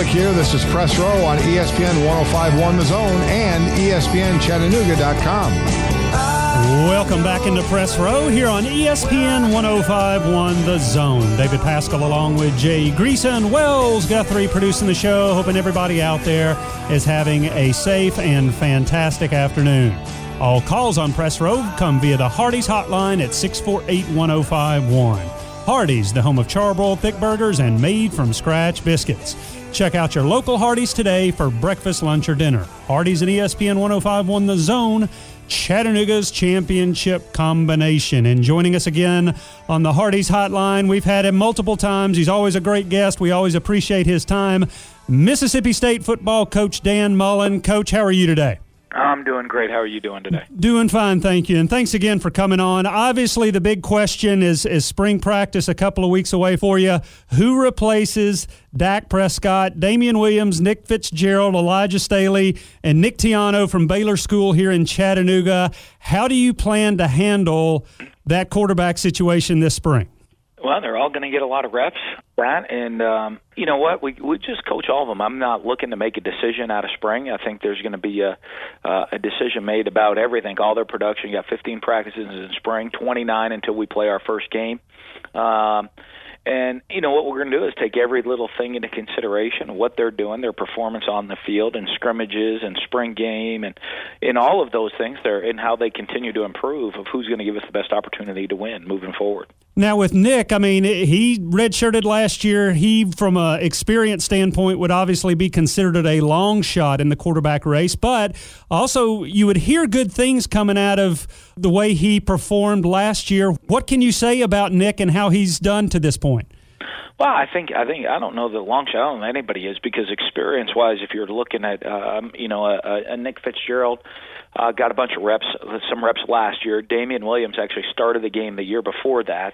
here. This is Press Row on ESPN 105.1 The Zone and ESPNChattanooga.com. Welcome back into Press Row here on ESPN 105.1 The Zone. David Pascal along with Jay Greasa and Wells Guthrie producing the show. Hoping everybody out there is having a safe and fantastic afternoon. All calls on Press Row come via the Hardee's hotline at 648-1051. Hardee's, the home of charbroiled thick burgers and made-from-scratch biscuits. Check out your local Hardee's today for breakfast, lunch, or dinner. Hardee's and ESPN 105.1 The Zone, Chattanooga's championship combination. And joining us again on the Hardee's hotline, we've had him multiple times. He's always a great guest. We always appreciate his time. Mississippi State football coach Dan Mullen. Coach, how are you today? I'm doing great. How are you doing today? Doing fine, thank you. And thanks again for coming on. Obviously, the big question is spring practice a couple of weeks away for you. Who replaces Dak Prescott, Damian Williams, Nick Fitzgerald, Elijah Staley, and Nick Tiano from Baylor School here in Chattanooga? How do you plan to handle that quarterback situation this spring? Well, they're all going to get a lot of reps, and you know what? We just coach all of them. I'm not looking to make a decision out of spring. I think there's going to be a decision made about everything, all their production. You got 15 practices in spring, 29 until we play our first game. And, you know, what we're going to do is take every little thing into consideration, what they're doing, their performance on the field and scrimmages and spring game and in all of those things, and how they continue to improve of who's going to give us the best opportunity to win moving forward. Now, with Nick, I mean, he redshirted last year. He, from an experience standpoint, would obviously be considered a long shot in the quarterback race. But also, you would hear good things coming out of the way he performed last year. What can you say about Nick and how he's done to this point? Well, I don't know the long shot. I don't know anybody is, because experience-wise, if you're looking at a Nick Fitzgerald got a bunch of reps, some reps last year. Damian Williams actually started the game the year before that,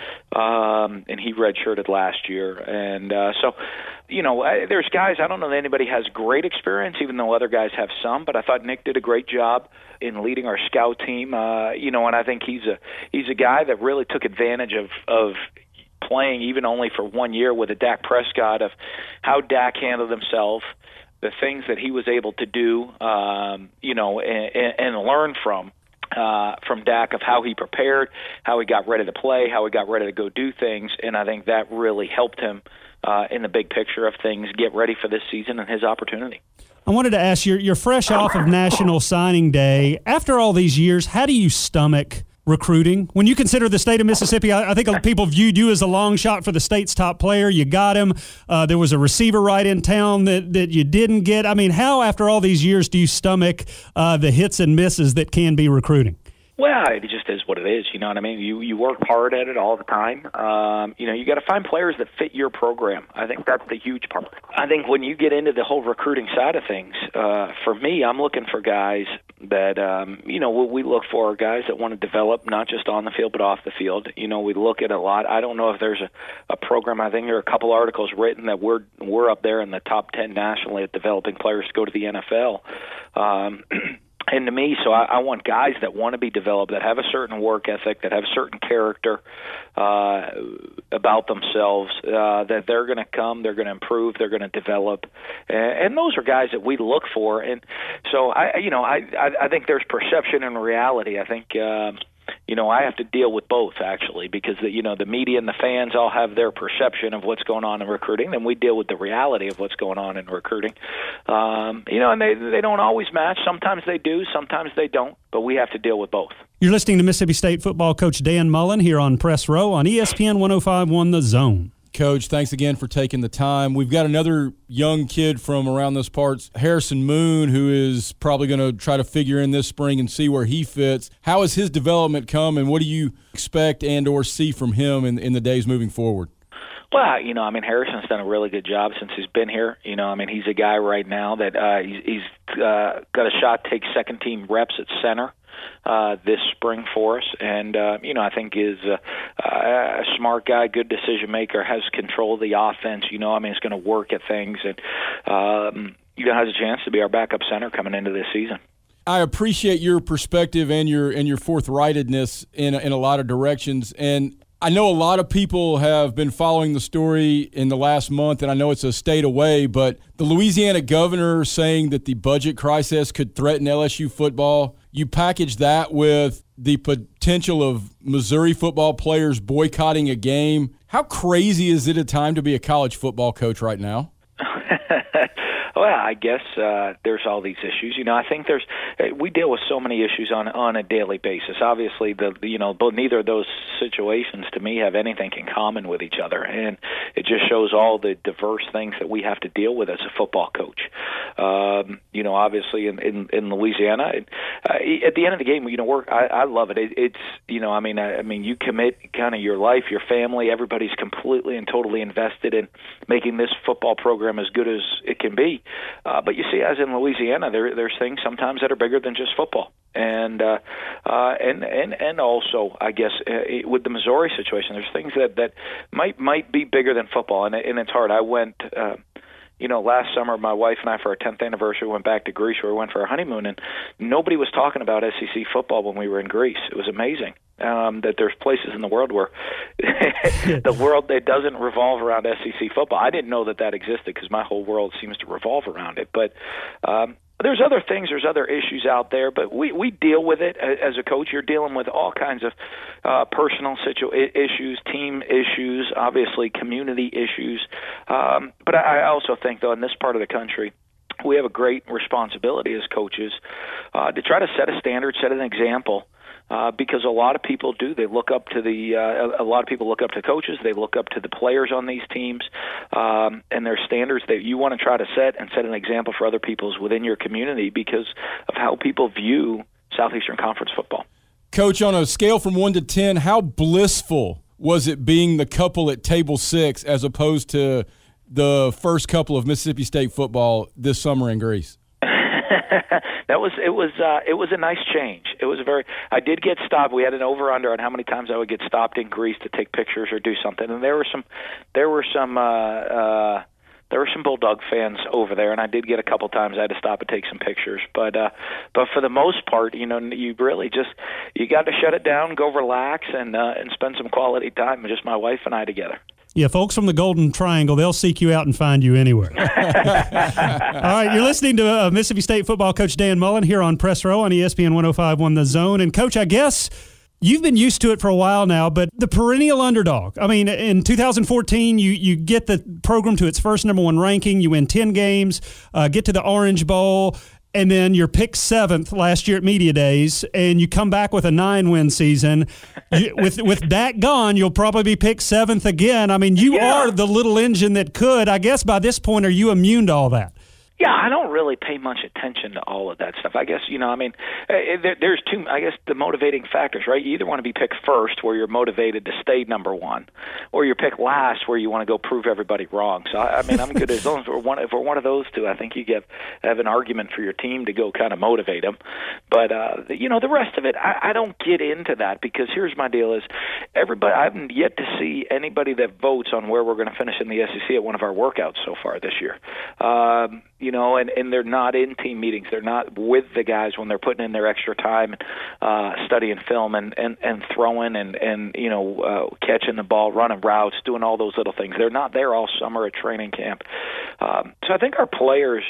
and he redshirted last year. And so, you know, there's guys. I don't know that anybody has great experience, even though other guys have some. But I thought Nick did a great job in leading our scout team. And I think he's a guy that really took advantage of playing even only for 1 year with a Dak Prescott, of how Dak handled himself, the things that he was able to do, and learn from Dak, of how he prepared, how he got ready to play, how he got ready to go do things. And I think that really helped him in the big picture of things, get ready for this season and his opportunity. I wanted to ask you, you're fresh off of National Signing Day. After all these years, how do you stomach recruiting? When you consider the state of Mississippi, I think people viewed you as a long shot for the state's top player. You got him. There was a receiver right in town that you didn't get. I mean, how, after all these years, do you stomach the hits and misses that can be recruiting? Well, it just is what it is. You know what I mean? You work hard at it all the time. You got to find players that fit your program. I think that's the huge part. I think when you get into the whole recruiting side of things, for me, I'm looking for guys that, what we look for are guys that want to develop not just on the field but off the field. You know, we look at a lot. I don't know if there's a program. I think there are a couple articles written that we're up there in the top 10 nationally at developing players to go to the NFL. And to me, so I want guys that want to be developed, that have a certain work ethic, that have a certain character about themselves, that they're going to come, they're going to improve, they're going to develop. And those are guys that we look for. And so, I think there's perception and reality. I think I have to deal with both, actually, because the media and the fans all have their perception of what's going on in recruiting, and we deal with the reality of what's going on in recruiting. And they don't always match. Sometimes they do, sometimes they don't, but we have to deal with both. You're listening to Mississippi State football coach Dan Mullen here on Press Row on ESPN 105.1 The Zone. Coach, thanks again for taking the time. We've got another young kid from around those parts, Harrison Moon, who is probably going to try to figure in this spring and see where he fits. How has his development come, and what do you expect and or see from him in the days moving forward? Well, Harrison's done a really good job since he's been here. He's a guy right now that he's got a shot to take second-team reps at center this spring for us, and I think is a smart guy, good decision maker, has control of the offense. He's going to work at things, and has a chance to be our backup center coming into this season. I appreciate your perspective and your forthrightedness in a lot of directions, and I know a lot of people have been following the story in the last month, and I know it's a state away, but the Louisiana governor saying that the budget crisis could threaten LSU football, you package that with the potential of Missouri football players boycotting a game. How crazy is it a time to be a college football coach right now? Well, I guess there's all these issues. I think we deal with so many issues on a daily basis. Obviously, but neither of those situations to me have anything in common with each other, and it just shows all the diverse things that we have to deal with as a football coach. Obviously in Louisiana, at the end of the game, I love it. It's you commit kind of your life, your family, everybody's completely and totally invested in making this football program as good as it can be. But you see, as in Louisiana, there's things sometimes that are bigger than just football, and also, I guess, with the Missouri situation, there's things that might be bigger than football, and it's hard. I went. Last summer, my wife and I, for our 10th anniversary, went back to Greece where we went for our honeymoon, and nobody was talking about SEC football when we were in Greece. It was amazing that there's places in the world where the world that doesn't revolve around SEC football. I didn't know that existed because my whole world seems to revolve around it. But there's other things, there's other issues out there, but we deal with it. As a coach, you're dealing with all kinds of personal issues, team issues, obviously community issues. But I also think, though, in this part of the country, we have a great responsibility as coaches to try to set a standard, set an example. Because a lot of people do. They look up to a lot of people look up to coaches. They look up to the players on these teams, and there's standards that you want to try to set and set an example for other people's within your community because of how people view Southeastern Conference football. Coach, on a scale from 1 to 10, how blissful was it being the couple at table 6 as opposed to the first couple of Mississippi State football this summer in Greece? It was a nice change. I did get stopped. We had an over-under on how many times I would get stopped in Greece to take pictures or do something, and there were some Bulldog fans over there, and I did get a couple times I had to stop and take some pictures. But for the most part, you really you got to shut it down, go relax, and spend some quality time, just my wife and I together. Yeah, folks from the Golden Triangle, they'll seek you out and find you anywhere. All right, you're listening to Mississippi State football coach Dan Mullen here on Press Row on ESPN 105.1 The Zone. And, Coach, I guess you've been used to it for a while now, but the perennial underdog. I mean, in 2014, you get the program to its first number 1 ranking. You win 10 games, get to the Orange Bowl, and then you're picked 7th last year at Media Days, and you come back with a 9-win season. With Dak gone, you'll probably be picked 7th again. I mean, you are the little engine that could. I guess by this point, are you immune to all that? Yeah, I don't really pay much attention to all of that stuff. I guess, there's two, the motivating factors, right? You either want to be picked first where you're motivated to stay number 1, or you're picked last where you want to go prove everybody wrong. So, I'm good as long as we're one of those two. I think you have an argument for your team to go kind of motivate them. But, the rest of it, I don't get into that because here's my deal is everybody, I haven't yet to see anybody that votes on where we're going to finish in the SEC at one of our workouts so far this year. And they're not in team meetings. They're not with the guys when they're putting in their extra time, studying film and throwing and catching the ball, running routes, doing all those little things. They're not there all summer at training camp. So I think our players,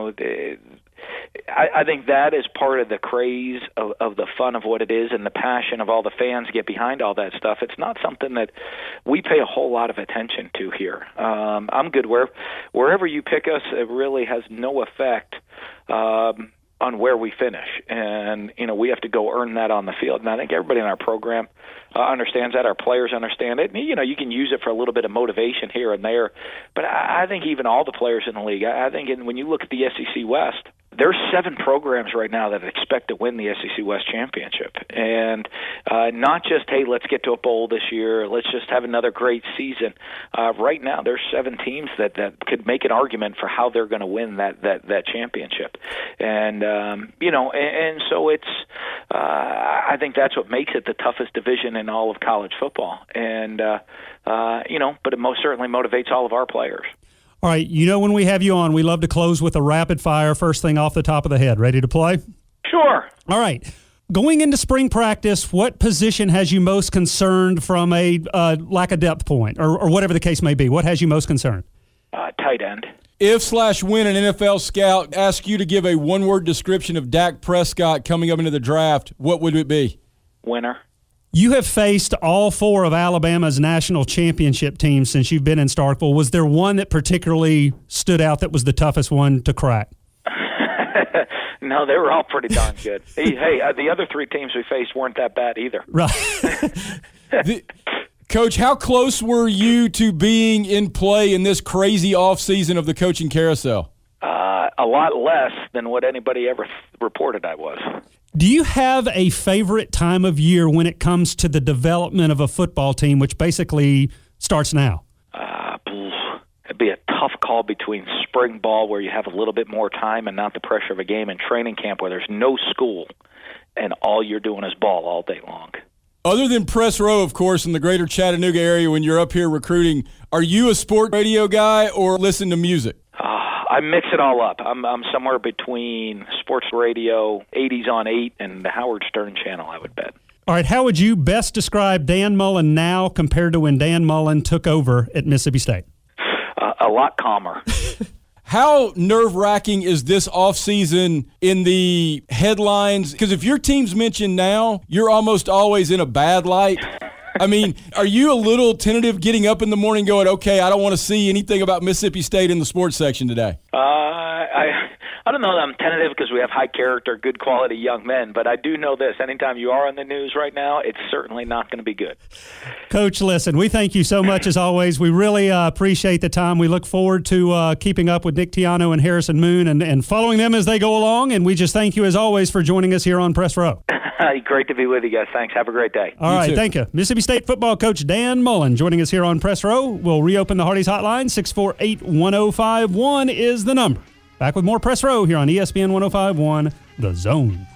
I think that is part of the craze of the fun of what it is and the passion of all the fans get behind all that stuff. It's not something that we pay a whole lot of attention to here. I'm good wherever you pick us. It really has no effect on where we finish, and we have to go earn that on the field. And I think everybody in our program understands that. Our players understand it. And, you can use it for a little bit of motivation here and there, but I think even all the players in the league. I think when you look at the SEC West, there's 7 programs right now that expect to win the SEC West championship, and not just, hey, let's get to a bowl this year, let's just have another great season. Right now, there's 7 teams that could make an argument for how they're going to win that championship, and and so it's. I think that's what makes it the toughest division in all of college football, and but it most certainly motivates all of our players. All right, when we have you on, we love to close with a rapid fire, first thing off the top of the head. Ready to play? Sure. All right. Going into spring practice, what position has you most concerned from a lack of depth point, or whatever the case may be? What has you most concerned? Tight end. If/when an NFL scout asks you to give a one-word description of Dak Prescott coming up into the draft, what would it be? Winner. You have faced all 4 of Alabama's national championship teams since you've been in Starkville. Was there one that particularly stood out that was the toughest one to crack? No, they were all pretty darn good. Hey, the other 3 teams we faced weren't that bad either. Right. Coach, how close were you to being in play in this crazy offseason of the coaching carousel? A lot less than what anybody ever reported I was. Do you have a favorite time of year when it comes to the development of a football team, which basically starts now? It'd be a tough call between spring ball, where you have a little bit more time and not the pressure of a game, and training camp, where there's no school and all you're doing is ball all day long. Other than Press Row, of course, in the greater Chattanooga area when you're up here recruiting, are you a sport radio guy or listen to music? I mix it all up. I'm somewhere between sports radio, 80s on 8, and the Howard Stern channel, I would bet. All right, how would you best describe Dan Mullen now compared to when Dan Mullen took over at Mississippi State? A lot calmer. How nerve-wracking is this offseason in the headlines? Because if your team's mentioned now, you're almost always in a bad light. I mean, are you a little tentative getting up in the morning going, okay, I don't want to see anything about Mississippi State in the sports section today? I don't know that I'm tentative because we have high character, good quality young men, but I do know this. Anytime you are on the news right now, it's certainly not going to be good. Coach, listen, we thank you so much as always. We really appreciate the time. We look forward to keeping up with Nick Tiano and Harrison Moon and following them as they go along, and we just thank you as always for joining us here on Press Row. Great to be with you guys. Thanks. Have a great day. All right, thank you. Mississippi State football coach Dan Mullen joining us here on Press Row. We'll reopen the Hardee's hotline. 648-1051 is the number. Back with more Press Row here on ESPN 105.1 The Zone.